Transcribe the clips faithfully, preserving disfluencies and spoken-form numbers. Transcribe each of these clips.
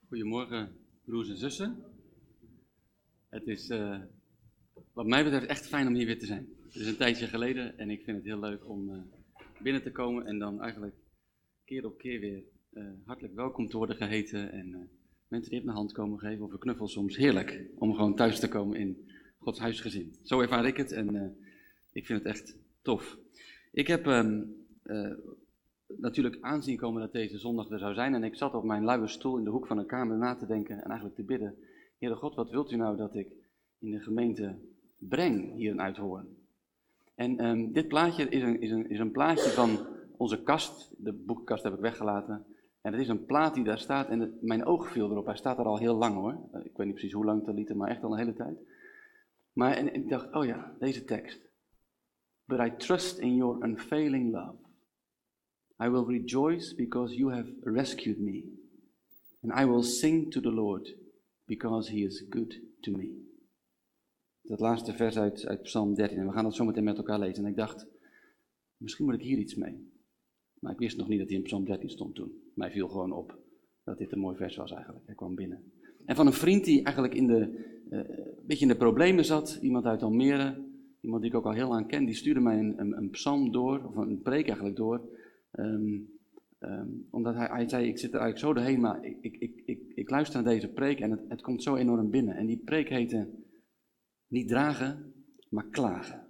Goedemorgen, broers en zussen. Het is uh, wat mij betreft echt fijn om hier weer te zijn. Het is een tijdje geleden en ik vind het heel leuk om uh, binnen te komen en dan eigenlijk keer op keer weer uh, hartelijk welkom te worden geheten. En uh, mensen die op de hand komen geven of een knuffel soms. Heerlijk om gewoon thuis te komen in Gods huisgezin. Zo ervaar ik het en uh, ik vind het echt tof. Ik heb um, uh, natuurlijk aanzien komen dat deze zondag er zou zijn. En ik zat op mijn luie stoel in de hoek van een kamer na te denken en eigenlijk te bidden. Heere God, wat wilt u nou dat ik in de gemeente breng hier in Uithoorn? En um, dit plaatje is een, is, een, is een plaatje van onze kast. De boekenkast heb ik weggelaten. En het is een plaat die daar staat en het, mijn oog viel erop. Hij staat er al heel lang hoor. Ik weet niet precies hoe lang te lieten, maar echt al een hele tijd. Maar en, en ik dacht, oh ja, deze tekst. But I trust in your unfailing love. I will rejoice because you have rescued me. And I will sing to the Lord because he is good to me. Dat laatste vers uit, uit Psalm dertien. En we gaan dat zo meteen met elkaar lezen. En ik dacht, misschien moet ik hier iets mee. Maar ik wist nog niet dat hij in Psalm dertien stond toen. Mij viel gewoon op dat dit een mooi vers was eigenlijk. Hij kwam binnen. En van een vriend die eigenlijk in de, uh, een beetje in de problemen zat. Iemand uit Almere. Iemand die ik ook al heel lang ken. Die stuurde mij een, een, een psalm door. Of een preek eigenlijk door. Um, um, omdat hij, hij zei, ik zit er eigenlijk zo doorheen. Maar ik, ik, ik, ik, ik luister naar deze preek. En het, het komt zo enorm binnen. En die preek heette niet dragen, maar klagen.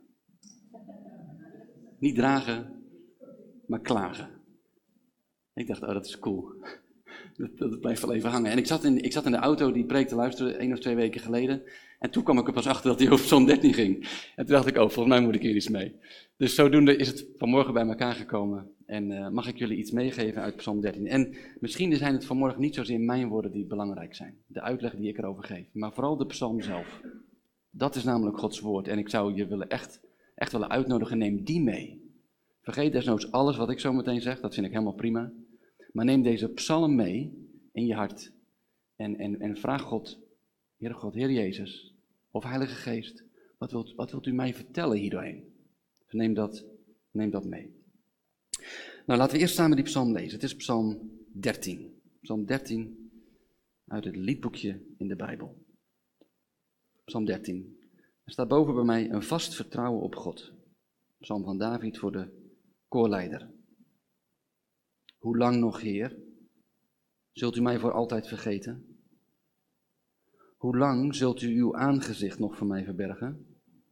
Niet dragen, maar klagen. Ik dacht, oh dat is cool. Dat, dat blijft wel even hangen. En ik zat, in, ik zat in de auto die preek te luisteren, één of twee weken geleden. En toen kwam ik er pas achter dat hij over Psalm dertien ging. En toen dacht ik, oh, volgens mij moet ik hier iets mee. Dus zodoende is het vanmorgen bij elkaar gekomen. En uh, mag ik jullie iets meegeven uit Psalm dertien. En misschien zijn het vanmorgen niet zozeer mijn woorden die belangrijk zijn. De uitleg die ik erover geef. Maar vooral de psalm zelf. Dat is namelijk Gods woord. En ik zou je willen echt, echt willen uitnodigen, neem die mee. Vergeet desnoods alles wat ik zo meteen zeg, dat vind ik helemaal prima. Maar neem deze psalm mee in je hart. En, en, en vraag God, Heere God, Heer Jezus, of Heilige Geest, wat wilt, wat wilt u mij vertellen hierdoorheen? Dus neem dat, neem dat mee. Nou, laten we eerst samen die psalm lezen. Het is psalm dertien. Psalm dertien uit het liedboekje in de Bijbel. Psalm dertien. Er staat boven bij mij een vast vertrouwen op God. Psalm van David voor de koorleider. Hoe lang nog, Heer, zult u mij voor altijd vergeten? Hoe lang zult u uw aangezicht nog voor mij verbergen?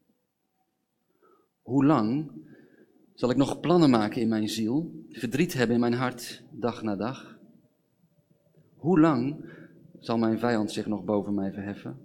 Hoe lang zal ik nog plannen maken in mijn ziel, verdriet hebben in mijn hart, dag na dag? Hoe lang zal mijn vijand zich nog boven mij verheffen?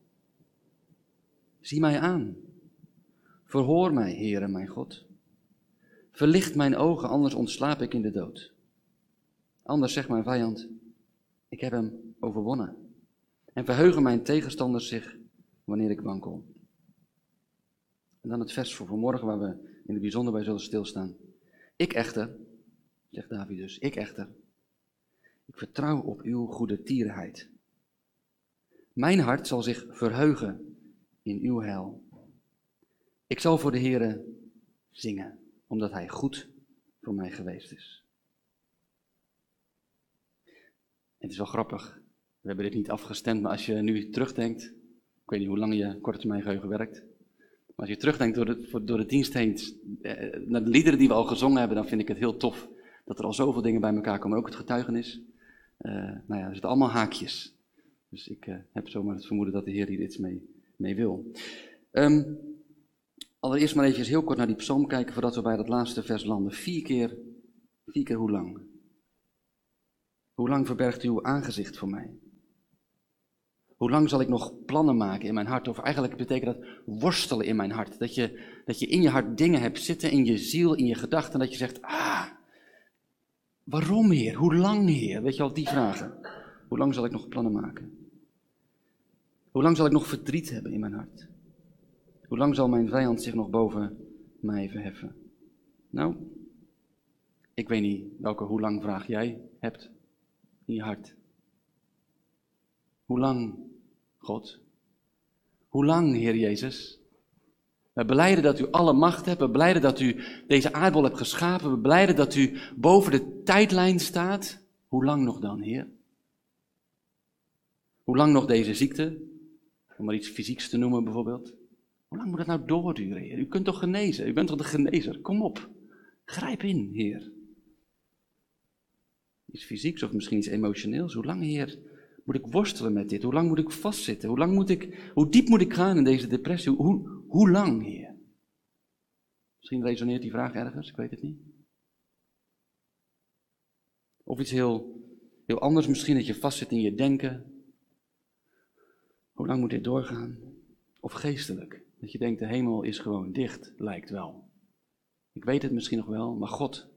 Zie mij aan. Verhoor mij, Heere, mijn God. Verlicht mijn ogen, anders ontslaap ik in de dood. Anders zegt mijn vijand, ik heb hem overwonnen. En verheugen mijn tegenstanders zich wanneer ik wankel. En dan het vers voor vanmorgen waar we in het bijzonder bij zullen stilstaan. Ik echter, zegt David dus, ik echter, ik vertrouw op uw goede tierenheid. Mijn hart zal zich verheugen in uw heil. Ik zal voor de Heere zingen, omdat hij goed voor mij geweest is. Het is wel grappig, we hebben dit niet afgestemd, maar als je nu terugdenkt, ik weet niet hoe lang je korte termijn geheugen werkt, maar als je terugdenkt door de, door de dienst heen, naar de liederen die we al gezongen hebben, dan vind ik het heel tof dat er al zoveel dingen bij elkaar komen, ook het getuigenis. Uh, nou ja, er zitten allemaal haakjes. Dus ik uh, heb zomaar het vermoeden dat de Heer hier iets mee, mee wil. Um, allereerst maar even heel kort naar die psalm kijken voordat we bij dat laatste vers landen. Vier keer, vier keer hoe lang? Hoe lang verbergt u uw aangezicht voor mij? Hoe lang zal ik nog plannen maken in mijn hart? Of eigenlijk betekent dat worstelen in mijn hart. Dat je, dat je in je hart dingen hebt zitten, in je ziel, in je gedachten. Dat je zegt, ah, waarom Heer? Hoe lang Heer? Weet je al, die vragen. Hoe lang zal ik nog plannen maken? Hoe lang zal ik nog verdriet hebben in mijn hart? Hoe lang zal mijn vijand zich nog boven mij verheffen? Nou, ik weet niet welke hoe lang vraag jij hebt in je hart. Hoe lang, God? Hoe lang, Heer Jezus? We belijden dat u alle macht hebt. We belijden dat u deze aardbol hebt geschapen. We belijden dat u boven de tijdlijn staat. Hoe lang nog dan, Heer? Hoe lang nog deze ziekte? Om maar iets fysieks te noemen bijvoorbeeld. Hoe lang moet dat nou doorduren, Heer? U kunt toch genezen? U bent toch de genezer? Kom op. Grijp in, Heer. Iets fysieks of misschien iets emotioneels. Hoe lang, Heer, moet ik worstelen met dit? Hoe lang moet ik vastzitten? Hoe lang moet ik, hoe diep moet ik gaan in deze depressie? Hoe, hoe, hoe lang, Heer? Misschien resoneert die vraag ergens, ik weet het niet. Of iets heel, heel anders, misschien dat je vastzit in je denken. Hoe lang moet dit doorgaan? Of geestelijk, dat je denkt de hemel is gewoon dicht, lijkt wel. Ik weet het misschien nog wel, maar God,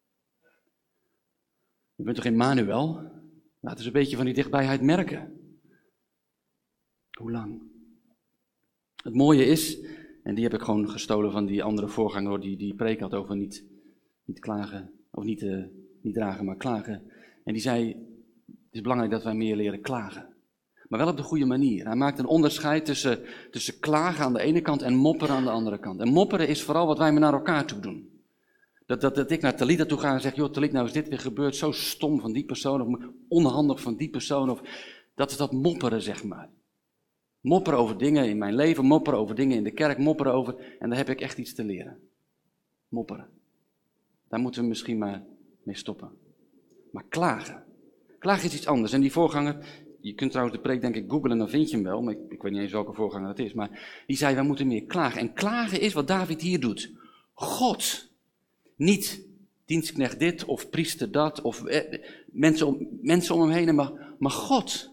je bent toch Emmanuel? Laat eens een beetje van die dichtbijheid merken. Hoe lang? Het mooie is, en die heb ik gewoon gestolen van die andere voorganger die die preek had over niet, niet klagen, of niet, uh, niet dragen, maar klagen. En die zei, het is belangrijk dat wij meer leren klagen. Maar wel op de goede manier. Hij maakt een onderscheid tussen, tussen klagen aan de ene kant en mopperen aan de andere kant. En mopperen is vooral wat wij naar elkaar toe doen. Dat, dat, dat ik naar Talita toe ga en zeg, joh Talit, nou is dit weer gebeurd, zo stom van die persoon, of onhandig van die persoon. Of, dat is dat mopperen, zeg maar. Mopperen over dingen in mijn leven, mopperen over dingen in de kerk, mopperen over, en daar heb ik echt iets te leren. Mopperen. Daar moeten we misschien maar mee stoppen. Maar klagen. Klagen is iets anders. En die voorganger, je kunt trouwens de preek denk ik googlen, dan vind je hem wel, maar ik, ik weet niet eens welke voorganger het is, maar die zei, wij moeten meer klagen. En klagen is wat David hier doet. God. Niet dienstknecht dit of priester dat of eh, mensen, om, mensen om hem heen, maar, maar God.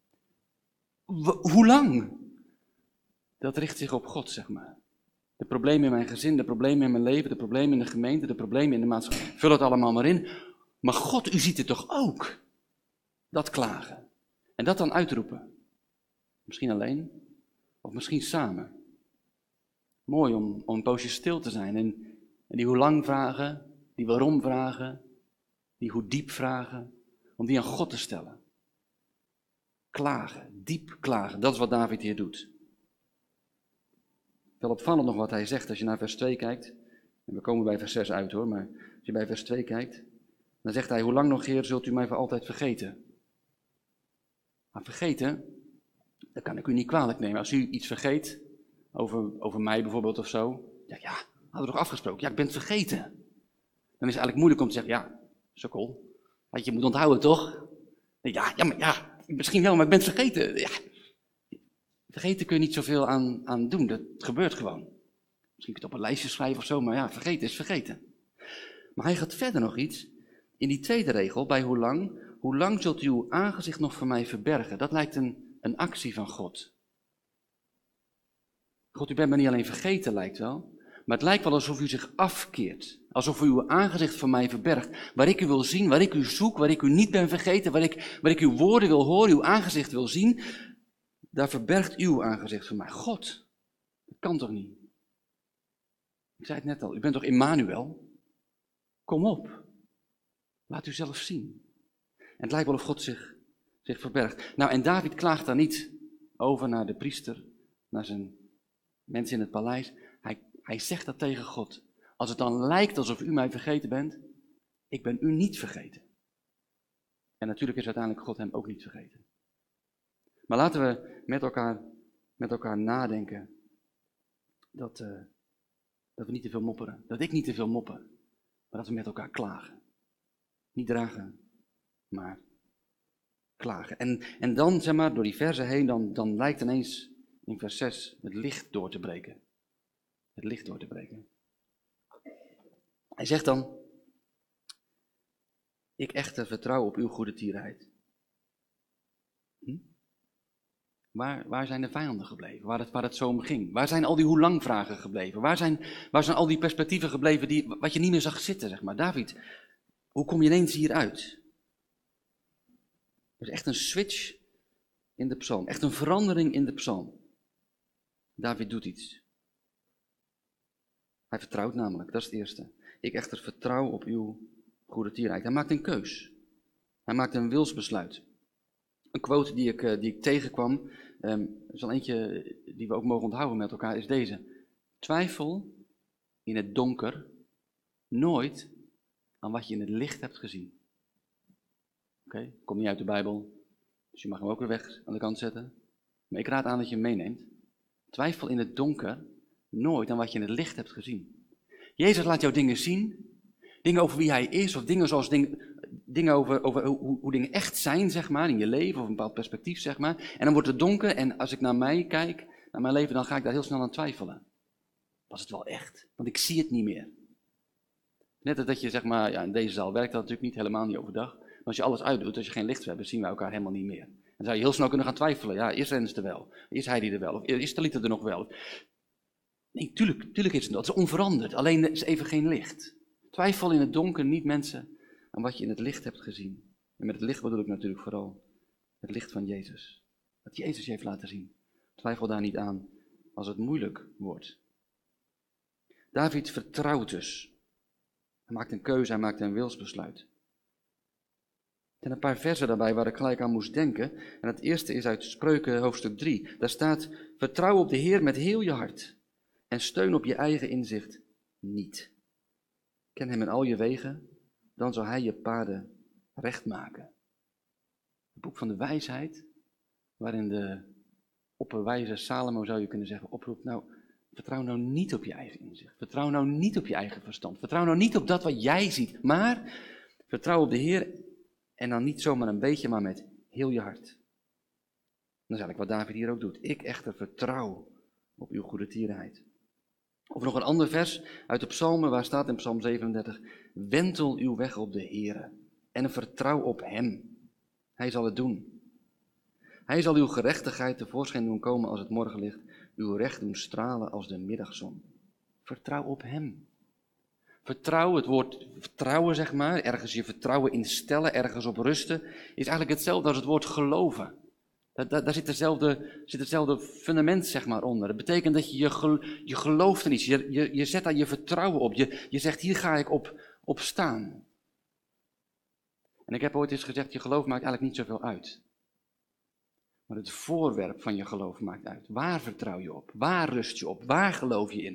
W- hoe lang? Dat richt zich op God, zeg maar. De problemen in mijn gezin, de problemen in mijn leven, de problemen in de gemeente, de problemen in de maatschappij. Vul het allemaal maar in. Maar God, u ziet het toch ook? Dat klagen. En dat dan uitroepen. Misschien alleen, of misschien samen. Mooi om, om een poosje stil te zijn en, en die hoe lang vragen, die waarom vragen, die hoe diep vragen, om die aan God te stellen. Klagen, diep klagen, dat is wat David hier doet. Wel opvallend nog wat hij zegt als je naar vers twee kijkt. En we komen bij vers zes uit hoor, maar als je bij vers twee kijkt, dan zegt hij, hoe lang nog, Heer, zult u mij voor altijd vergeten? Maar vergeten, dat kan ik u niet kwalijk nemen. Als u iets vergeet, over, over mij bijvoorbeeld of zo, ja, ja, hadden we toch afgesproken? Ja, ik ben het vergeten. Dan is het eigenlijk moeilijk om te zeggen, ja, sukkel, had je moet onthouden toch? Ja, ja, maar ja, misschien wel, maar ik ben het vergeten. Ja. Vergeten kun je niet zoveel aan, aan doen, dat gebeurt gewoon. Misschien kun je het op een lijstje schrijven of zo, maar ja, vergeten is vergeten. Maar hij gaat verder nog iets. In die tweede regel, bij hoe lang, hoe lang zult u uw aangezicht nog voor mij verbergen? Dat lijkt een, een actie van God. God, u bent me niet alleen vergeten, lijkt wel. Maar het lijkt wel alsof u zich afkeert. Alsof u uw aangezicht voor mij verbergt. Waar ik u wil zien, waar ik u zoek, waar ik u niet ben vergeten, waar ik, waar ik uw woorden wil horen, uw aangezicht wil zien. Daar verbergt uw aangezicht voor mij. God, dat kan toch niet? Ik zei het net al, u bent toch Emmanuel? Kom op. Laat u zelf zien. En het lijkt wel of God zich, zich verbergt. Nou, en David klaagt daar niet over naar de priester, naar zijn mensen in het paleis. Hij, hij zegt dat tegen God. Als het dan lijkt alsof u mij vergeten bent, ik ben u niet vergeten. En natuurlijk is uiteindelijk God hem ook niet vergeten. Maar laten we met elkaar, met elkaar nadenken dat, uh, dat we niet te veel mopperen. Dat ik niet te veel mopper, maar dat we met elkaar klagen. Niet dragen, maar klagen. En, en dan, zeg maar, door die verzen heen, dan, dan lijkt ineens in vers zes het licht door te breken. Het licht door te breken. Hij zegt dan, ik echter vertrouw op uw goede tierheid. Hm? Waar, waar zijn de vijanden gebleven? Waar het, waar het zo om ging? Waar zijn al die hoe lang vragen gebleven? Waar zijn, waar zijn al die perspectieven gebleven die, wat je niet meer zag zitten, zeg maar. David, hoe kom je ineens hieruit? Er is echt een switch in de psalm. Echt een verandering in de psalm. David doet iets. Hij vertrouwt namelijk, dat is het eerste. Ik echter vertrouw op uw goede tierheid. Hij maakt een keus. Hij maakt een wilsbesluit. Een quote die ik, die ik tegenkwam, um, is al eentje die we ook mogen onthouden met elkaar, is deze. Twijfel in het donker nooit aan wat je in het licht hebt gezien. Oké, okay? Komt niet uit de Bijbel. Dus je mag hem ook weer weg aan de kant zetten. Maar ik raad aan dat je hem meeneemt. Twijfel in het donker nooit aan wat je in het licht hebt gezien. Jezus laat jou dingen zien. Dingen over wie hij is. Of dingen zoals dingen, dingen over, over hoe, hoe dingen echt zijn, zeg maar. In je leven of een bepaald perspectief, zeg maar. En dan wordt het donker. En als ik naar mij kijk, naar mijn leven, dan ga ik daar heel snel aan twijfelen. Was het wel echt? Want ik zie het niet meer. Net als dat je, zeg maar, ja, in deze zaal werkt dat natuurlijk niet helemaal niet overdag. Maar als je alles uitdoet, als je geen licht hebt, zien we elkaar helemaal niet meer. Dan zou je heel snel kunnen gaan twijfelen. Ja, is Rennes er wel? Is hij die er wel? Of is Talita er nog wel? Nee, tuurlijk, tuurlijk is het dat. Het is onveranderd. Alleen er is even geen licht. Twijfel in het donker niet, mensen, aan wat je in het licht hebt gezien. En met het licht bedoel ik natuurlijk vooral het licht van Jezus. Wat Jezus je heeft laten zien. Twijfel daar niet aan als het moeilijk wordt. David vertrouwt dus. Hij maakt een keuze, hij maakt een wilsbesluit. Er zijn een paar versen daarbij waar ik gelijk aan moest denken. En het eerste is uit Spreuken hoofdstuk drie. Daar staat, vertrouw op de Heer met heel je hart. En steun op je eigen inzicht niet. Ken hem in al je wegen, dan zal hij je paden recht maken. Het boek van de wijsheid, waarin de opperwijze Salomo, zou je kunnen zeggen, oproept, nou, vertrouw nou niet op je eigen inzicht. Vertrouw nou niet op je eigen verstand. Vertrouw nou niet op dat wat jij ziet. Maar vertrouw op de Heer en dan niet zomaar een beetje, maar met heel je hart. Dat is eigenlijk wat David hier ook doet. Ik echter vertrouw op uw goede tierenheid. Of nog een ander vers uit de psalmen, waar staat in psalm zevenendertig. Wentel uw weg op de Heere en vertrouw op hem. Hij zal het doen. Hij zal uw gerechtigheid tevoorschijn doen komen als het morgenlicht. Uw recht doen stralen als de middagzon. Vertrouw op hem. Vertrouwen, het woord vertrouwen zeg maar, ergens je vertrouwen instellen, ergens op rusten, is eigenlijk hetzelfde als het woord geloven. Daar, daar, daar zit, hetzelfde, zit hetzelfde fundament zeg maar onder. Dat betekent dat je je, gel, je gelooft in iets, je, je, je zet daar je vertrouwen op. Je, je zegt, hier ga ik op, op staan. En ik heb ooit eens gezegd, je geloof maakt eigenlijk niet zoveel uit. Maar het voorwerp van je geloof maakt uit. Waar vertrouw je op? Waar rust je op? Waar geloof je in?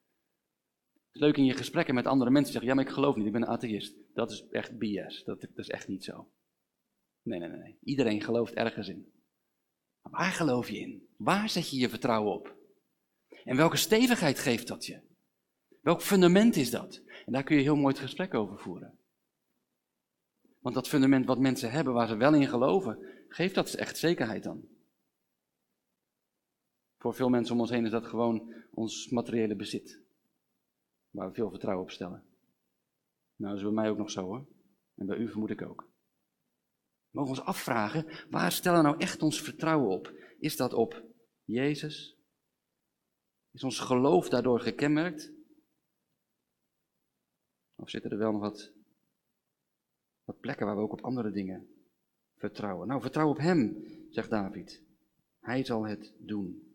Het is leuk in je gesprekken met andere mensen zeggen, ja, maar ik geloof niet, ik ben een atheïst. Dat is echt B S, dat, dat is echt niet zo. Nee, nee, nee, nee. Iedereen gelooft ergens in. Maar waar geloof je in? Waar zet je je vertrouwen op? En welke stevigheid geeft dat je? Welk fundament is dat? En daar kun je heel mooi het gesprek over voeren. Want dat fundament wat mensen hebben, waar ze wel in geloven, geeft dat echt zekerheid dan. Voor veel mensen om ons heen is dat gewoon ons materiële bezit. Waar we veel vertrouwen op stellen. Nou, dat is bij mij ook nog zo hoor. En bij u vermoed ik ook. We mogen ons afvragen, waar stellen we nou echt ons vertrouwen op? Is dat op Jezus? Is ons geloof daardoor gekenmerkt? Of zitten er wel nog wat, wat plekken waar we ook op andere dingen vertrouwen? Nou, vertrouw op hem, zegt David. Hij zal het doen.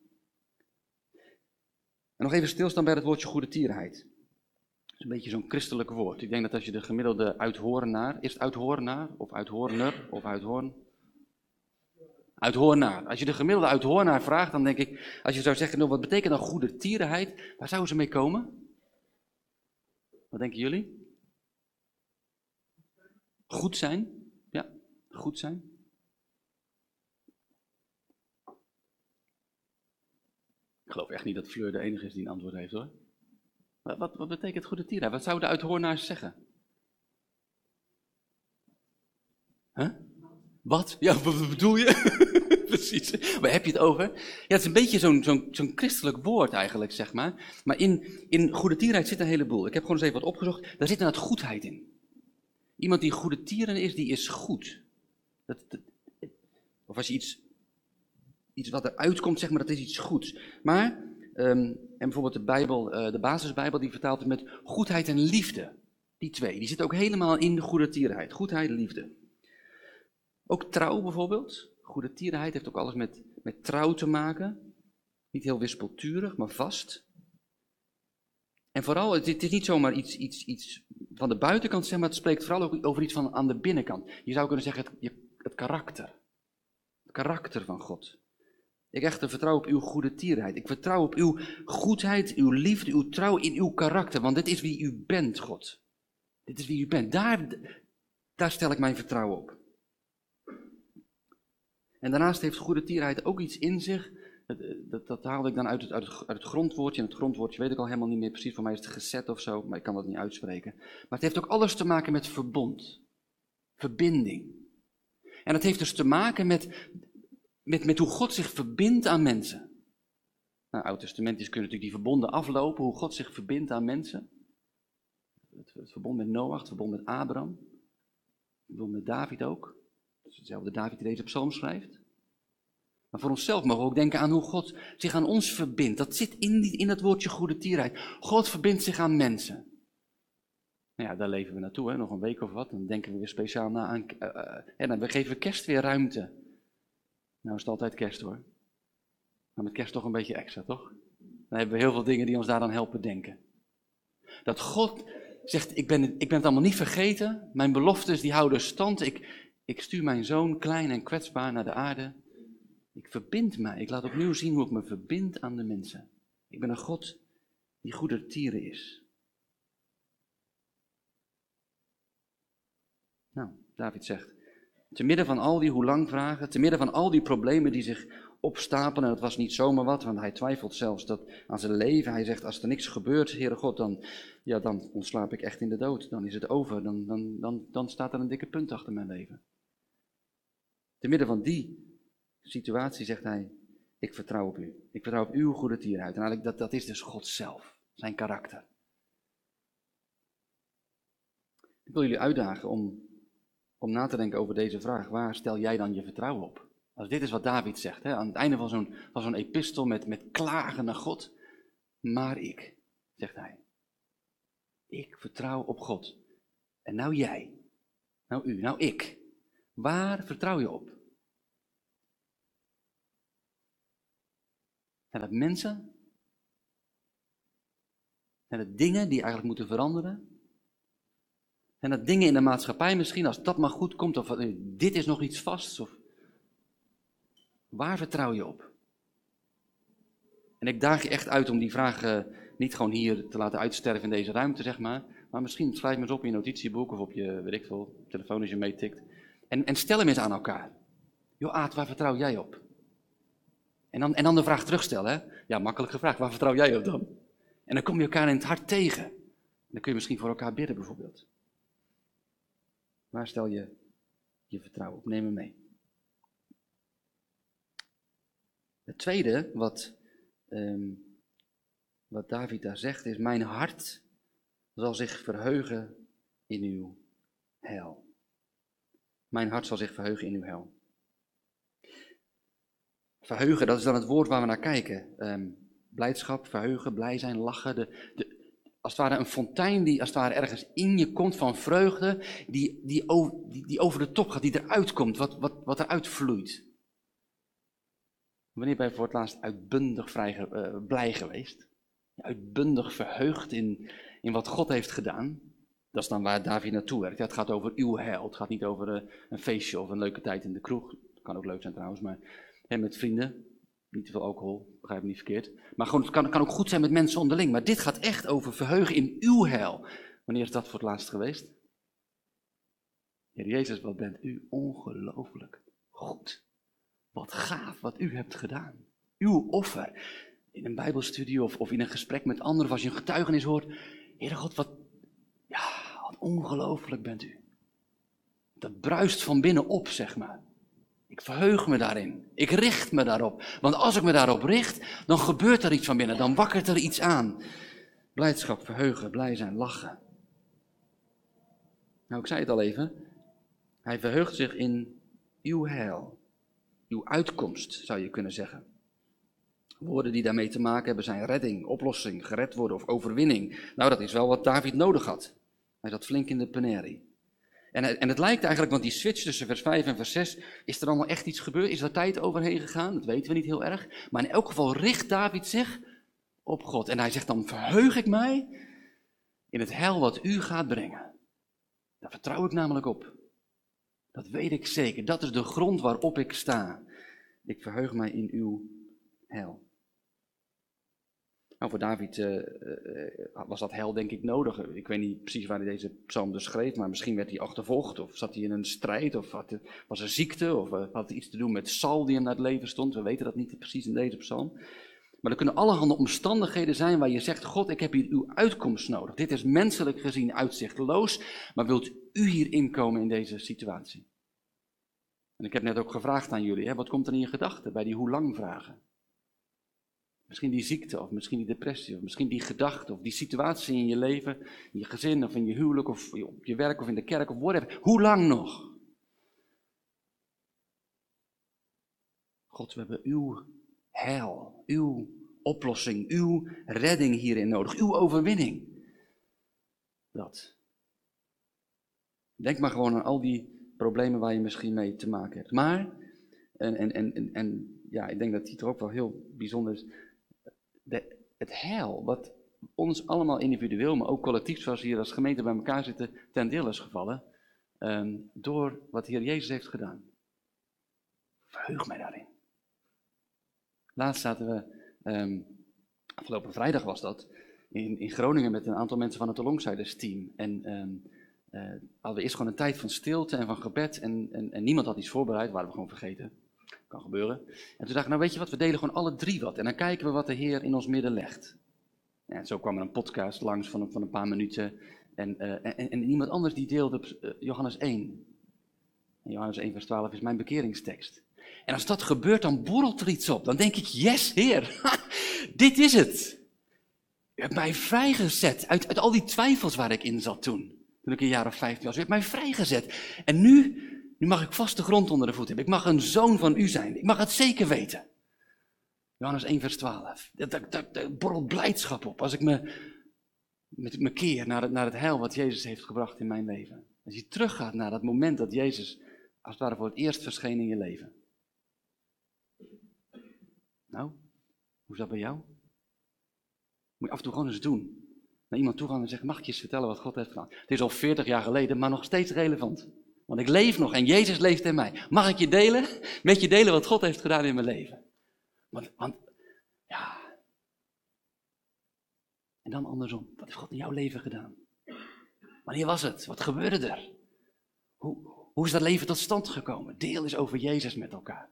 En nog even stilstaan bij het woordje goedertierenheid. Dat is een beetje zo'n christelijk woord. Ik denk dat als je de gemiddelde uithoornaar, is het uithoornaar of uithoorner of uithoorn? Uithoornaar. Als je de gemiddelde uithoornaar vraagt, dan denk ik, als je zou zeggen, nou, wat betekent dan goedertierenheid? Waar zouden ze mee komen? Wat denken jullie? Goed zijn? Ja, goed zijn. Ik geloof echt niet dat Fleur de enige is die een antwoord heeft hoor. Wat, wat, wat betekent goedertierenheid? Wat zouden de uithoornaars zeggen? Huh? Wat? Ja, wat bedoel je? Precies. Waar heb je het over? Ja, het is een beetje zo'n, zo'n, zo'n christelijk woord eigenlijk, zeg maar. Maar in, in goedertierenheid zit een heleboel. Ik heb gewoon eens even wat opgezocht. Daar zit inderdaad goedheid in. Iemand die goedertieren is, die is goed. Dat, dat, of als je iets, iets wat eruit komt, zeg maar, dat is iets goeds. Maar, um, en bijvoorbeeld de Bijbel, uh, de basisbijbel, die vertaalt het met goedheid en liefde. Die twee, die zitten ook helemaal in de goedertierenheid. Goedheid en liefde. Ook trouw bijvoorbeeld. Goedertierenheid heeft ook alles met, met trouw te maken. Niet heel wispelturig, maar vast. En vooral, het, het is niet zomaar iets, iets, iets van de buitenkant, zeg maar, het spreekt vooral ook over iets van aan de binnenkant. Je zou kunnen zeggen, het, het karakter. Het karakter van God. Ik echter vertrouw op uw goedertierenheid. Ik vertrouw op uw goedheid, uw liefde, uw trouw in uw karakter. Want dit is wie u bent, God. Dit is wie u bent. Daar, daar stel ik mijn vertrouwen op. En daarnaast heeft goedertierenheid ook iets in zich. Dat, dat, dat haalde ik dan uit het, uit, het, uit het grondwoordje. En het grondwoordje weet ik al helemaal niet meer precies. Voor mij is het gezet of zo, maar ik kan dat niet uitspreken. Maar het heeft ook alles te maken met verbond. Verbinding. En het heeft dus te maken met, met, met hoe God zich verbindt aan mensen. Nou, Oud-testamentisch kunnen natuurlijk die verbonden aflopen. Hoe God zich verbindt aan mensen. Het, het verbond met Noach, het verbond met Abraham. Het verbond met David ook. Dat is hetzelfde David die deze psalm schrijft. Maar voor onszelf mogen we ook denken aan hoe God zich aan ons verbindt. Dat zit in, die, in dat woordje goedertierenheid. God verbindt zich aan mensen. Nou ja, daar leven we naartoe, hè? Nog een week of wat. Dan denken we weer speciaal na aan. Uh, uh, en dan geven we kerst weer ruimte. Nou is het altijd kerst hoor. Maar met kerst toch een beetje extra, toch? Dan hebben we heel veel dingen die ons daaraan helpen denken. Dat God zegt, ik ben, ik ben het allemaal niet vergeten. Mijn beloftes die houden stand. Ik, ik stuur mijn zoon klein en kwetsbaar naar de aarde. Ik verbind mij. Ik laat opnieuw zien hoe ik me verbind aan de mensen. Ik ben een God die goedertieren is. Nou, David zegt, te midden van al die hoe lang vragen, te midden van al die problemen die zich opstapelen, en het was niet zomaar wat, want hij twijfelt zelfs dat aan zijn leven. Hij zegt, als er niks gebeurt, Heere God, dan, ja, dan ontslaap ik echt in de dood. Dan is het over, dan, dan, dan, dan staat er een dikke punt achter mijn leven. Te midden van die situatie zegt hij, ik vertrouw op u. Ik vertrouw op uw goedertierenheid. En eigenlijk dat, dat is dus God zelf, zijn karakter. Ik wil jullie uitdagen om, om na te denken over deze vraag. Waar stel jij dan je vertrouwen op? Als dit is wat David zegt, hè, aan het einde van zo'n, van zo'n epistel met, met klagen naar God. Maar ik, zegt hij. Ik vertrouw op God. En nou jij, nou u, nou ik. Waar vertrouw je op? Zijn dat mensen? Zijn dat dingen die eigenlijk moeten veranderen? Zijn dat dingen in de maatschappij misschien, als dat maar goed komt, of dit is nog iets vasts? Of... Waar vertrouw je op? En ik daag je echt uit om die vraag uh, niet gewoon hier te laten uitsterven in deze ruimte, zeg maar. Maar misschien schrijf hem eens op in je notitieboek of op je, weet ik veel, telefoon als je meetikt. En, en stel hem eens aan elkaar. Joh, Aad, waar vertrouw jij op? En dan, en dan de vraag terugstellen, hè? Ja, makkelijk gevraagd, waar vertrouw jij op dan? En dan kom je elkaar in het hart tegen. En dan kun je misschien voor elkaar bidden bijvoorbeeld. Waar stel je je vertrouwen op? Neem me mee. Het tweede wat, um, wat David daar zegt is, mijn hart zal zich verheugen in uw heil. Mijn hart zal zich verheugen in uw heil. Verheugen, dat is dan het woord waar we naar kijken. Um, blijdschap, verheugen, blij zijn, lachen. De, de, als het ware een fontein die als het ware ergens in je komt van vreugde, die, die, over, die, die over de top gaat, die eruit komt, wat, wat, wat eruit vloeit. Wanneer ben je voor het laatst uitbundig vrij, uh, blij geweest? Uitbundig verheugd in, in wat God heeft gedaan? Dat is dan waar David naartoe werkt. Ja, het gaat over uw heil. Het gaat niet over uh, een feestje of een leuke tijd in de kroeg. Dat kan ook leuk zijn trouwens, maar hè, met vrienden. Niet te veel alcohol, begrijp me niet verkeerd. Maar gewoon, het kan, het kan ook goed zijn met mensen onderling. Maar dit gaat echt over verheugen in uw heil. Wanneer is dat voor het laatst geweest? Heer Jezus, wat bent u ongelooflijk goed. Wat gaaf wat u hebt gedaan. Uw offer. In een bijbelstudie of, of in een gesprek met anderen, of als je een getuigenis hoort. Heere God, wat, ja, wat ongelooflijk bent u. Dat bruist van binnen op, zeg maar. Ik verheug me daarin. Ik richt me daarop. Want als ik me daarop richt, dan gebeurt er iets van binnen. Dan wakkert er iets aan. Blijdschap, verheugen, blij zijn, lachen. Nou, ik zei het al even. Hij verheugt zich in uw heil. Uw uitkomst, zou je kunnen zeggen. Woorden die daarmee te maken hebben zijn redding, oplossing, gered worden of overwinning. Nou, dat is wel wat David nodig had. Hij zat flink in de penerie. En, en het lijkt eigenlijk, want die switch tussen vers vijf en vers zes, is er allemaal echt iets gebeurd? Is er tijd overheen gegaan? Dat weten we niet heel erg. Maar in elk geval richt David zich op God. En hij zegt dan, verheug ik mij in het heil wat u gaat brengen. Daar vertrouw ik namelijk op. Dat weet ik zeker. Dat is de grond waarop ik sta. Ik verheug mij in uw heil. Nou, voor David uh, uh, was dat heil denk ik nodig. Ik weet niet precies waar hij deze psalm dus schreef, maar misschien werd hij achtervolgd, of zat hij in een strijd, of had, was er ziekte, of uh, had hij iets te doen met Saul die hem naar het leven stond. We weten dat niet precies in deze psalm. Maar er kunnen allerhande omstandigheden zijn waar je zegt, God, ik heb hier uw uitkomst nodig. Dit is menselijk gezien uitzichtloos, maar wilt u hier inkomen in deze situatie? En ik heb net ook gevraagd aan jullie, hè, wat komt er in je gedachten bij die hoe lang vragen? Misschien die ziekte, of misschien die depressie, of misschien die gedachte, of die situatie in je leven, in je gezin, of in je huwelijk, of op je werk, of in de kerk, of whatever. Hoe lang nog? God, we hebben uw heil, uw oplossing, uw redding hierin nodig, uw overwinning. Dat. Denk maar gewoon aan al die problemen waar je misschien mee te maken hebt. Maar, en, en, en, en ja, ik denk dat die toch ook wel heel bijzonder is. De, het heil, wat ons allemaal individueel, maar ook collectief, zoals we hier als gemeente bij elkaar zitten, ten deel is gevallen, um, door wat de Heer Jezus heeft gedaan. Verheug mij daarin. Laatst zaten we, um, afgelopen vrijdag was dat, in, in Groningen met een aantal mensen van het Longsiders team. En um, uh, hadden we eerst gewoon een tijd van stilte en van gebed en, en, en niemand had iets voorbereid, waren we gewoon vergeten. Kan gebeuren. En toen dacht ik, nou weet je wat, we delen gewoon alle drie wat. En dan kijken we wat de Heer in ons midden legt. En zo kwam er een podcast langs van, van een paar minuten. En, uh, en, en iemand anders die deelde uh, Johannes één. En Johannes één vers twaalf is mijn bekeringstekst. En als dat gebeurt, dan borrelt er iets op. Dan denk ik, yes Heer, dit is het. U hebt mij vrijgezet uit, uit al die twijfels waar ik in zat toen. Toen ik een jaar of vijftien was. U hebt mij vrijgezet. En nu... Nu mag ik vaste grond onder de voet hebben. Ik mag een zoon van u zijn. Ik mag het zeker weten. Johannes één vers twaalf. Daar borrelt blijdschap op als ik me, met me keer naar het, naar het heil wat Jezus heeft gebracht in mijn leven. Als je teruggaat naar dat moment dat Jezus als het ware voor het eerst verscheen in je leven. Nou, hoe is dat bij jou? Moet je af en toe gewoon eens doen. Naar iemand toe gaan en zeggen, mag ik je eens vertellen wat God heeft gedaan? Het is al veertig jaar geleden, maar nog steeds relevant. Want ik leef nog en Jezus leeft in mij. Mag ik je delen? Met je delen wat God heeft gedaan in mijn leven. Want, want, ja. En dan andersom. Wat heeft God in jouw leven gedaan? Wanneer was het? Wat gebeurde er? Hoe, hoe is dat leven tot stand gekomen? Deel eens over Jezus met elkaar.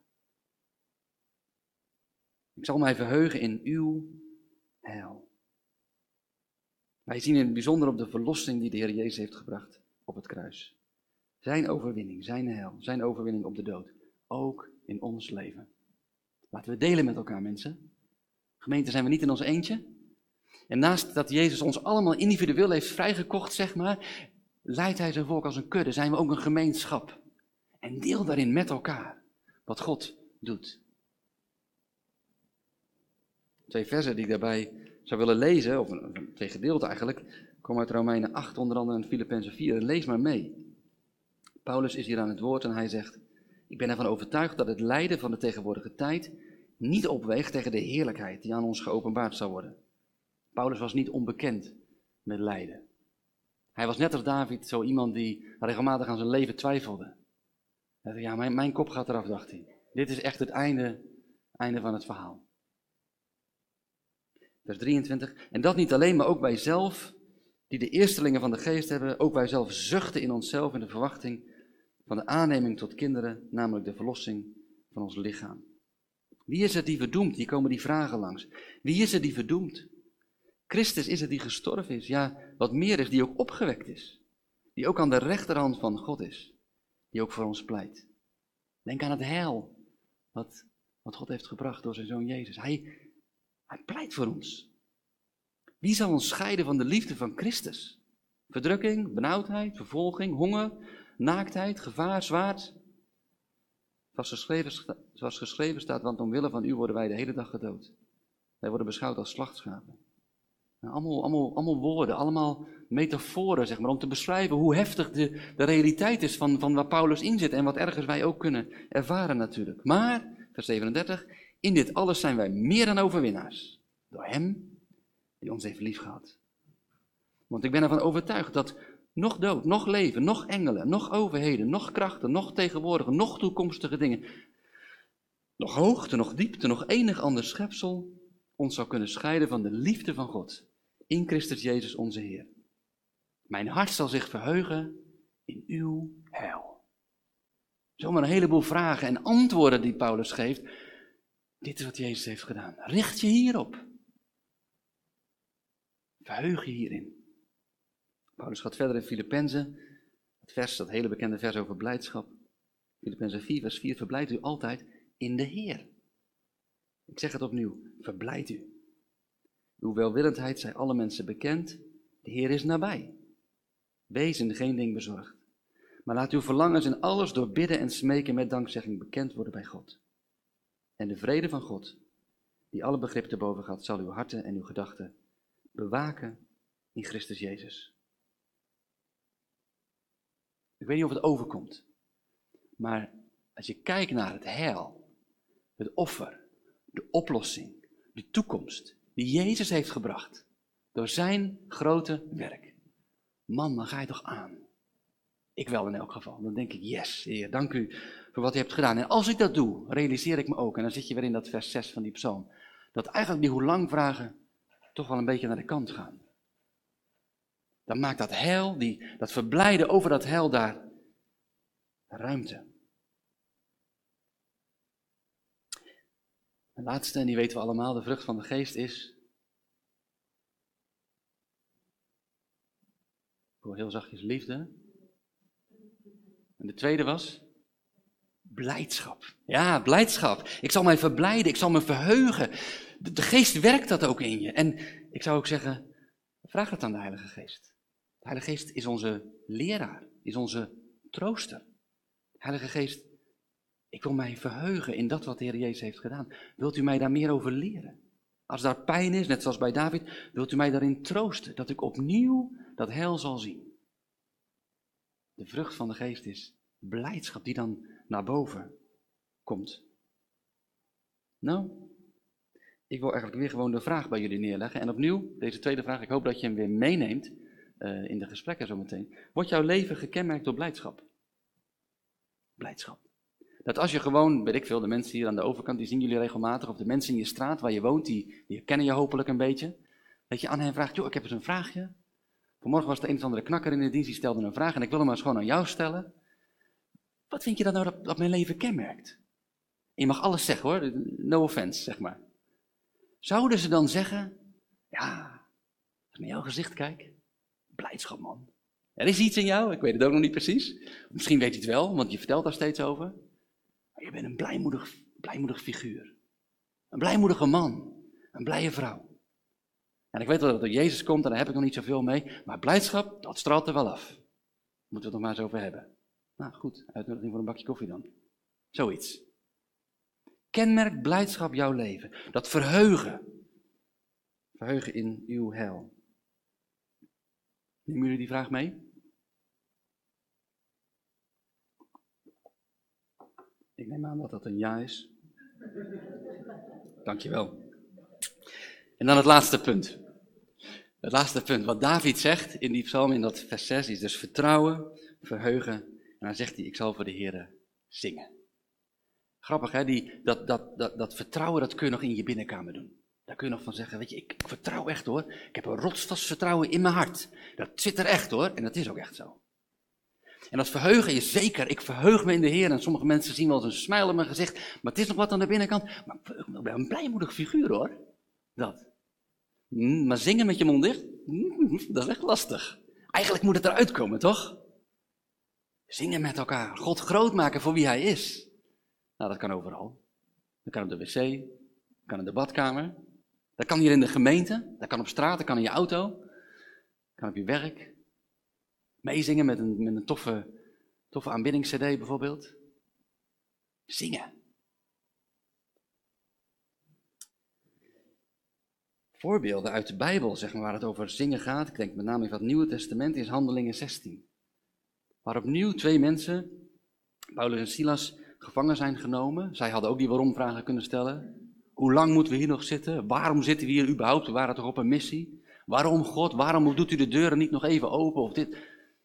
Ik zal mij verheugen in uw heil. Wij zien in het bijzonder op de verlossing die de Heer Jezus heeft gebracht op het kruis. Zijn overwinning, zijn heil, zijn overwinning op de dood. Ook in ons leven. Laten we delen met elkaar, mensen. Gemeente, zijn we niet in ons eentje? En naast dat Jezus ons allemaal individueel heeft vrijgekocht, zeg maar, leidt hij zijn volk als een kudde. Zijn we ook een gemeenschap. En deel daarin met elkaar wat God doet. Twee versen die ik daarbij zou willen lezen, of twee gedeelten eigenlijk, komen uit Romeinen acht onder andere en Filippenzen vier. Lees maar mee. Paulus is hier aan het woord en hij zegt, ik ben ervan overtuigd dat het lijden van de tegenwoordige tijd niet opweegt tegen de heerlijkheid die aan ons geopenbaard zal worden. Paulus was niet onbekend met lijden. Hij was net als David zo iemand die regelmatig aan zijn leven twijfelde. Hij zei, ja, mijn, mijn kop gaat eraf, dacht hij. Dit is echt het einde, einde van het verhaal. Vers drieëntwintig, en dat niet alleen, maar ook wij zelf, die de eerstelingen van de geest hebben, ook wij zelf zuchten in onszelf in de verwachting van de aanneming tot kinderen, namelijk de verlossing van ons lichaam. Wie is het die verdoemt? Hier komen die vragen langs. Wie is het die verdoemt? Christus is het die gestorven is, ja, wat meer is, die ook opgewekt is. Die ook aan de rechterhand van God is, die ook voor ons pleit. Denk aan het heil, wat, wat God heeft gebracht door zijn zoon Jezus. Hij, hij pleit voor ons. Wie zal ons scheiden van de liefde van Christus? Verdrukking, benauwdheid, vervolging, honger, naaktheid, gevaar, zwaard. Zoals geschreven, zoals geschreven staat, want omwille van u worden wij de hele dag gedood. Wij worden beschouwd als slachtschapen. Nou, allemaal, allemaal, allemaal woorden, allemaal metaforen, zeg maar, om te beschrijven hoe heftig de, de realiteit is van, van waar Paulus in zit en wat ergens wij ook kunnen ervaren natuurlijk. Maar, vers zevenendertig, in dit alles zijn wij meer dan overwinnaars. Door hem die ons heeft liefgehad. Want ik ben ervan overtuigd dat nog dood, nog leven, nog engelen, nog overheden, nog krachten, nog tegenwoordige, nog toekomstige dingen, nog hoogte, nog diepte, nog enig ander schepsel ons zou kunnen scheiden van de liefde van God in Christus Jezus onze Heer. Mijn hart zal zich verheugen in uw heil. Zomaar een heleboel vragen en antwoorden die Paulus geeft. Dit is wat Jezus heeft gedaan. Richt je hierop. Verheug je hierin. Paulus gaat verder in Filippenzen. Het vers, dat hele bekende vers over blijdschap. Filippenzen vier, vers vier. Verblijd u altijd in de Heer. Ik zeg het opnieuw. Verblijd u. Uw welwillendheid zij alle mensen bekend. De Heer is nabij. Wees in geen ding bezorgd. Maar laat uw verlangens in alles door bidden en smeken met dankzegging bekend worden bij God. En de vrede van God, die alle begrip te boven gaat, zal uw harten en uw gedachten bewaken in Christus Jezus. Ik weet niet of het overkomt, maar als je kijkt naar het heil, het offer, de oplossing, de toekomst die Jezus heeft gebracht door zijn grote werk. Man, dan ga je toch aan. Ik wel in elk geval. Dan denk ik, yes, Heer, dank u voor wat u hebt gedaan. En als ik dat doe, realiseer ik me ook, en dan zit je weer in dat vers zes van die psalm, dat eigenlijk die hoe lang vragen toch wel een beetje naar de kant gaan. Dan maakt dat heil, die, dat verblijden over dat heil daar ruimte. De laatste, en die weten we allemaal, de vrucht van de geest is, ik hoor heel zachtjes, liefde. En de tweede was blijdschap. Ja, blijdschap. Ik zal mij verblijden, ik zal me verheugen. De, de geest werkt dat ook in je. En ik zou ook zeggen, vraag het aan de Heilige Geest. De Heilige Geest is onze leraar, is onze trooster. Heilige Geest, ik wil mij verheugen in dat wat de Heer Jezus heeft gedaan. Wilt u mij daar meer over leren? Als daar pijn is, net zoals bij David, wilt u mij daarin troosten, dat ik opnieuw dat heil zal zien. De vrucht van de geest is blijdschap die dan naar boven komt. Nou, ik wil eigenlijk weer gewoon de vraag bij jullie neerleggen. En opnieuw, deze tweede vraag, ik hoop dat je hem weer meeneemt uh, in de gesprekken zometeen. Wordt jouw leven gekenmerkt door blijdschap? Blijdschap. Dat als je gewoon, weet ik veel, de mensen hier aan de overkant, die zien jullie regelmatig, of de mensen in je straat waar je woont, die, die kennen je hopelijk een beetje. Dat je aan hen vraagt, joh, ik heb eens een vraagje. Vanmorgen was er een of andere knakker in de dienst, die stelde een vraag en ik wil hem maar eens gewoon aan jou stellen. Wat vind je dat nou dat, dat mijn leven kenmerkt? En je mag alles zeggen hoor, no offense, zeg maar. Zouden ze dan zeggen, ja, als ik naar jouw gezicht kijk, blijdschap man. Er is iets in jou, ik weet het ook nog niet precies. Misschien weet je het wel, want je vertelt daar steeds over. Maar je bent een blijmoedig, blijmoedig figuur. Een blijmoedige man, een blije vrouw. En ik weet wel dat er Jezus komt en daar heb ik nog niet zoveel mee. Maar blijdschap, dat straalt er wel af. Moeten we het nog maar eens over hebben. Nou goed, uitnodiging voor een bakje koffie dan. Zoiets. Kenmerkt blijdschap jouw leven. Dat verheugen. Verheugen in uw heil. Nemen jullie die vraag mee? Ik neem aan dat dat een ja is. Dankjewel. En dan het laatste punt. Het laatste punt, wat David zegt in die psalm, in dat vers zes, is dus vertrouwen, verheugen. En dan zegt hij, ik zal voor de Heere zingen. Grappig hè, die, dat, dat, dat, dat vertrouwen, dat kun je nog in je binnenkamer doen. Daar kun je nog van zeggen, weet je, ik, ik vertrouw echt hoor. Ik heb een rotsvast vertrouwen in mijn hart. Dat zit er echt hoor, en dat is ook echt zo. En dat verheugen is zeker, ik verheug me in de Heer. En sommige mensen zien wel eens een smile op mijn gezicht, maar het is nog wat aan de binnenkant. Maar ik ben een blijmoedig figuur hoor, dat. Mm, maar zingen met je mond dicht, mm, dat is echt lastig. Eigenlijk moet het eruit komen, toch? Zingen met elkaar, God groot maken voor wie Hij is. Nou, dat kan overal. Dat kan op de wc, dat kan in de badkamer, dat kan hier in de gemeente, dat kan op straat, dat kan in je auto, dat kan op je werk. Meezingen met een, met een toffe, toffe aanbiddings-cd bijvoorbeeld. Zingen. Voorbeelden uit de Bijbel, zeg maar, waar het over zingen gaat. Ik denk met name in het Nieuwe Testament, is Handelingen zestien. Waar opnieuw twee mensen, Paulus en Silas, gevangen zijn genomen. Zij hadden ook die waarom-vragen kunnen stellen. Hoe lang moeten we hier nog zitten? Waarom zitten we hier überhaupt? We waren toch op een missie? Waarom God? Waarom doet u de deuren niet nog even open? Of dit?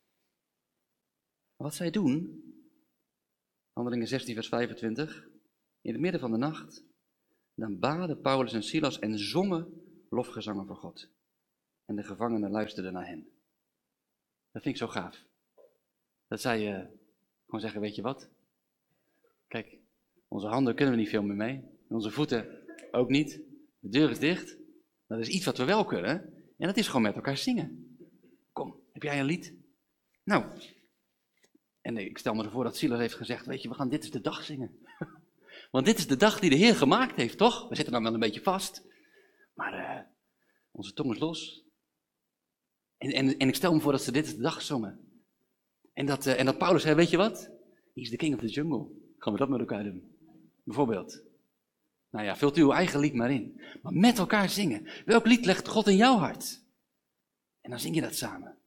Wat zij doen, Handelingen zestien vers vijfentwintig, in het midden van de nacht, Dan baden Paulus en Silas en zongen lofgezangen voor God. En de gevangenen luisterden naar hen. Dat vind ik zo gaaf. Dat zij uh, gewoon zeggen, weet je wat? Kijk, onze handen kunnen we niet veel meer mee. Onze voeten ook niet. De deur is dicht. Dat is iets wat we wel kunnen. En dat is gewoon met elkaar zingen. Kom, heb jij een lied? Nou, en ik stel me ervoor dat Silas heeft gezegd, weet je, we gaan dit is de dag zingen. Want dit is de dag die de Heer gemaakt heeft, toch? We zitten dan wel een beetje vast. Maar uh, onze tong is los. En, en, en ik stel me voor dat ze dit is de dag zongen. En dat, uh, en dat Paulus zei, weet je wat? He's the king of the jungle. Gaan we dat met elkaar doen? Bijvoorbeeld. Nou ja, vult uw eigen lied maar in. Maar met elkaar zingen. Welk lied legt God in jouw hart? En dan zing je dat samen.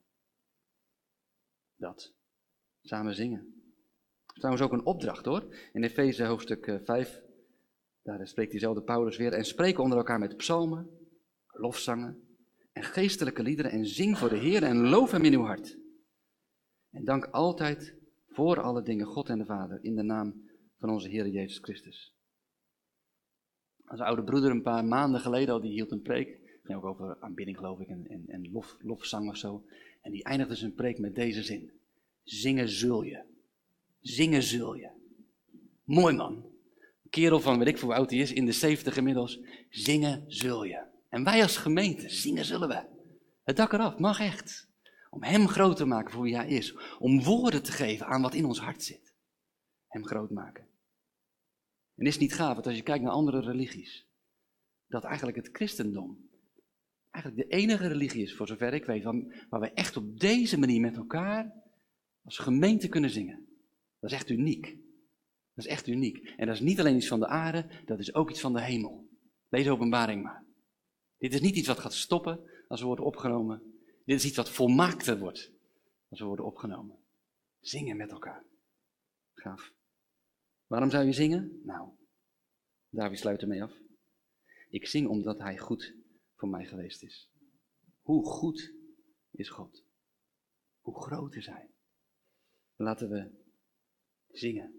Dat. Samen zingen. Trouwens ook een opdracht hoor. In Efeze hoofdstuk vijf, daar spreekt diezelfde Paulus weer. En spreken onder elkaar met psalmen, lofzangen en geestelijke liederen. En zing voor de Heer en loof hem in uw hart. En dank altijd voor alle dingen God en de Vader in de naam van onze Heer Jezus Christus. Onze oude broeder een paar maanden geleden al, die hield een preek. Het ging ook over aanbidding geloof ik en, en, en lof, lofzang of zo. En die eindigde zijn preek met deze zin. Zingen zul je. Zingen zul je. Mooi man. Een kerel van, weet ik veel hoe oud hij is, in de zeventig inmiddels. Zingen zul je. En wij als gemeente, zingen zullen we. Het dak eraf, mag echt. Om hem groot te maken voor wie hij is. Om woorden te geven aan wat in ons hart zit. Hem groot maken. En is het niet gaaf, dat als je kijkt naar andere religies, dat eigenlijk het christendom eigenlijk de enige religie is, voor zover ik weet, waar, waar we echt op deze manier met elkaar als gemeente kunnen zingen. Dat is echt uniek. Dat is echt uniek. En dat is niet alleen iets van de aarde, dat is ook iets van de hemel. Lees Openbaring maar. Dit is niet iets wat gaat stoppen als we worden opgenomen. Dit is iets wat volmaakter wordt als we worden opgenomen. Zingen met elkaar. Gaaf. Waarom zou je zingen? Nou, David sluit ermee af. Ik zing omdat hij goed voor mij geweest is. Hoe goed is God? Hoe groot is hij? Laten we zingen.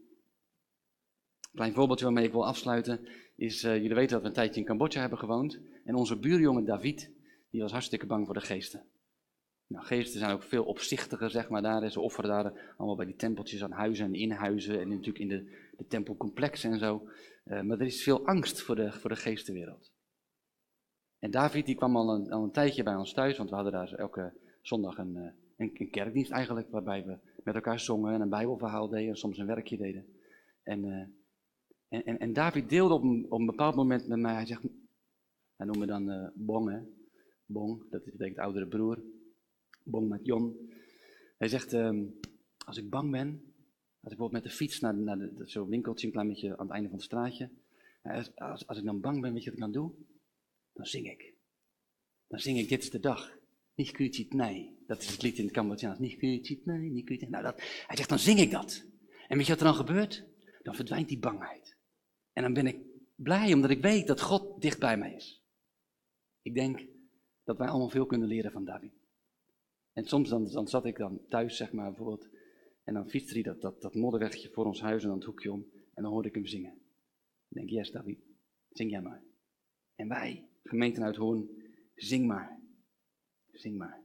Een klein voorbeeldje waarmee ik wil afsluiten is, uh, jullie weten dat we een tijdje in Cambodja hebben gewoond. En onze buurjongen David, die was hartstikke bang voor de geesten. Nou, geesten zijn ook veel opzichtiger, zeg maar, daar. Ze offeren daar allemaal bij die tempeltjes aan huizen en in huizen en natuurlijk in de, de tempelcomplexen en zo. Uh, maar er is veel angst voor de, voor de geestenwereld. En David die kwam al een, al een tijdje bij ons thuis, want we hadden daar elke zondag een, een, een kerkdienst eigenlijk, waarbij we met elkaar zongen en een bijbelverhaal deden en soms een werkje deden. En, uh, en, en, en David deelde op een, op een bepaald moment met mij, hij zegt, hij noemt me dan uh, Bong, hè. Bong, dat betekent oudere broer. Bong met Jon. Hij zegt, um, als ik bang ben, als ik bijvoorbeeld met de fiets naar, naar de, zo'n winkeltje, een klein beetje aan het einde van het straatje. Als, als, als ik dan bang ben, weet je wat ik dan doe? Dan zing ik. Dan zing ik, dit is de dag. Niet kuutjiet, nee. Dat is het lied in het Cambodjaans. Niet kuutjiet, nee, niet kuutjiet. Nou, dat, hij zegt, dan zing ik dat. En weet je wat er dan gebeurt? Dan verdwijnt die bangheid. En dan ben ik blij, omdat ik weet dat God dicht bij mij is. Ik denk dat wij allemaal veel kunnen leren van David. En soms dan, dan zat ik dan thuis, zeg maar, bijvoorbeeld. En dan fietste hij dat, dat, dat modderwegje voor ons huis en dan het hoekje om. En dan hoorde ik hem zingen. Ik denk, yes David, zing jij maar. En wij, gemeenten uit Hoorn, zing maar. Zing maar.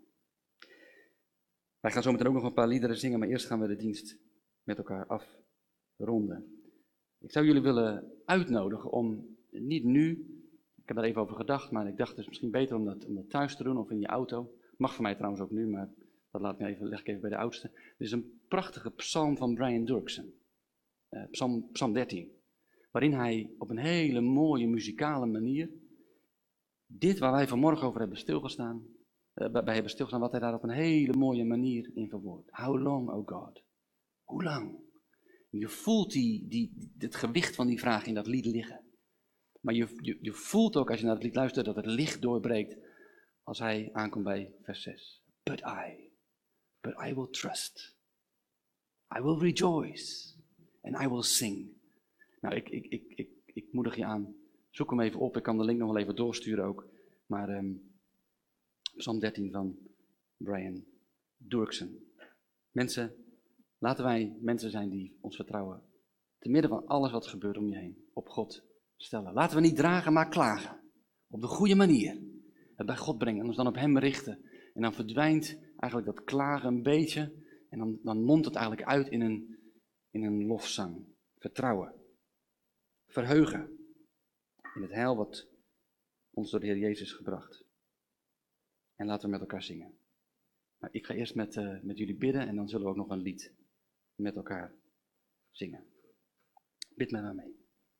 Wij gaan zo meteen ook nog een paar liederen zingen, maar eerst gaan we de dienst met elkaar afronden. Ik zou jullie willen uitnodigen om, niet nu, ik heb daar even over gedacht, maar ik dacht het is misschien beter om dat, om dat thuis te doen of in je auto. Mag voor mij trouwens ook nu, maar dat laat me even, leg ik even bij de oudste. Dit is een prachtige psalm van Brian Durksen, uh, psalm, psalm dertien, waarin hij op een hele mooie muzikale manier dit waar wij vanmorgen over hebben stilgestaan, uh, bij hebben stilgestaan, wat hij daar op een hele mooie manier in verwoordt. How long, oh God? Hoe lang? Je voelt die, die, het gewicht van die vraag in dat lied liggen. Maar je, je, je voelt ook als je naar het lied luistert dat het licht doorbreekt als hij aankomt bij vers zes. But I, but I will trust. I will rejoice. And I will sing. Nou, ik, ik, ik, ik, ik moedig je aan. Zoek hem even op. Ik kan de link nog wel even doorsturen ook. Maar um, Psalm dertien van Brian Durksen. Mensen, laten wij mensen zijn die ons vertrouwen. Te midden van alles wat gebeurt om je heen. Op God stellen. Laten we niet dragen, maar klagen. Op de goede manier. Het bij God brengen en ons dan op hem richten. En dan verdwijnt eigenlijk dat klagen een beetje. En dan, dan mondt het eigenlijk uit in een, in een lofzang. Vertrouwen. Verheugen. In het heil wat ons door de Heer Jezus gebracht. En laten we met elkaar zingen. Nou, ik ga eerst met, uh, met jullie bidden en dan zullen we ook nog een lied met elkaar zingen. Bid met mij mee.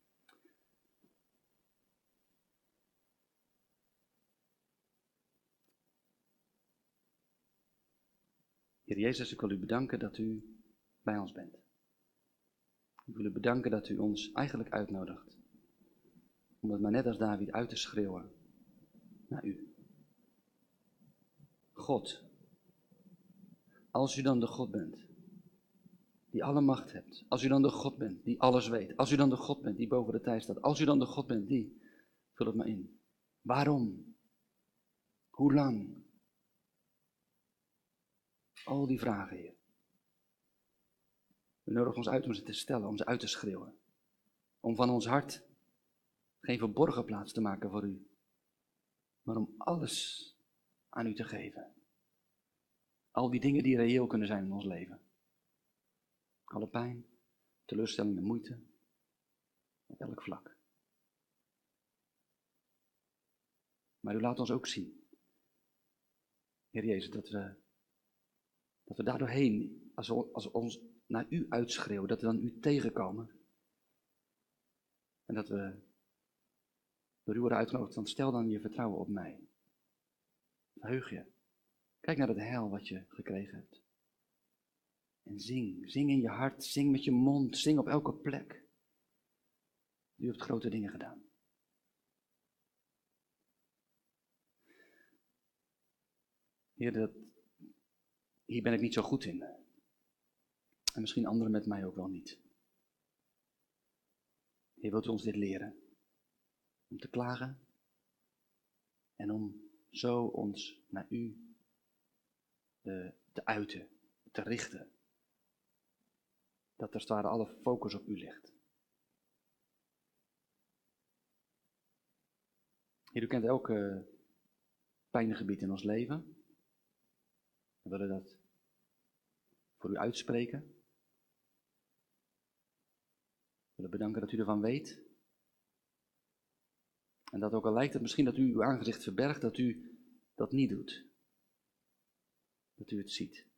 Heer Jezus, ik wil u bedanken dat u bij ons bent. Ik wil u bedanken dat u ons eigenlijk uitnodigt. Om het maar net als David uit te schreeuwen naar u. God, als u dan de God bent die alle macht hebt. Als u dan de God bent die alles weet. Als u dan de God bent die boven de tijd staat. Als u dan de God bent die, vul het maar in. Waarom? Hoe lang? Al die vragen, Heer. We nodigen ons uit om ze te stellen, om ze uit te schreeuwen. Om van ons hart geen verborgen plaats te maken voor u. Maar om alles aan u te geven. Al die dingen die reëel kunnen zijn in ons leven. Alle pijn, teleurstelling en moeite. Op elk vlak. Maar u laat ons ook zien, Heer Jezus, dat we, dat we daardoorheen, als we, als we ons naar u uitschreeuwen, dat we dan u tegenkomen. En dat we door u worden uitgenodigd, dan stel dan je vertrouwen op mij. Verheug je. Kijk naar het heil wat je gekregen hebt. En zing, zing in je hart, zing met je mond, zing op elke plek. U hebt grote dingen gedaan. Heer, dat, hier ben ik niet zo goed in. En misschien anderen met mij ook wel niet. Heer, wilt u ons dit leren? Om te klagen en om zo ons naar u uh, te uiten, te richten. Dat er als het ware alle focus op u ligt. Heer, u kent elk uh, pijngebied in ons leven. We willen dat voor u uitspreken. We willen bedanken dat u ervan weet. En dat ook al lijkt het misschien dat u uw aangezicht verbergt, dat u dat niet doet. Dat u het ziet.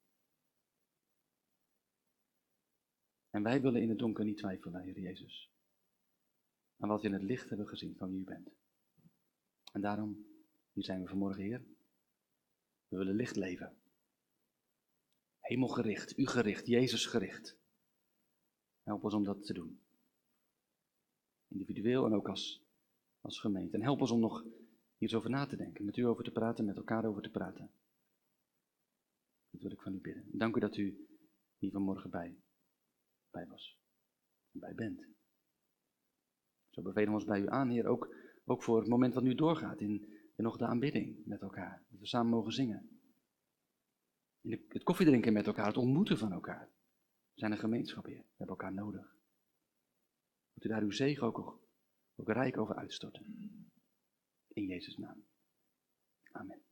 En wij willen in het donker niet twijfelen, Heer Jezus. Aan wat we in het licht hebben gezien van wie u bent. En daarom, hier zijn we vanmorgen, Heer. We willen licht leven. Hemelgericht, u gericht, Jezus gericht. Help ons om dat te doen. Individueel en ook als, als gemeente. En help ons om nog hier eens over na te denken. Met u over te praten, met elkaar over te praten. Dat wil ik van u bidden. Dank u dat u hier vanmorgen bij, bij was. En bij bent. Zo bevelen we ons bij u aan, Heer. Ook, ook voor het moment wat nu doorgaat. In, in nog de aanbidding met elkaar. Dat we samen mogen zingen. In het koffiedrinken met elkaar, het ontmoeten van elkaar. We zijn een gemeenschap, Heer. We hebben elkaar nodig. Moet u daar uw zegen ook, ook rijk over uitstorten. In Jezus' naam. Amen.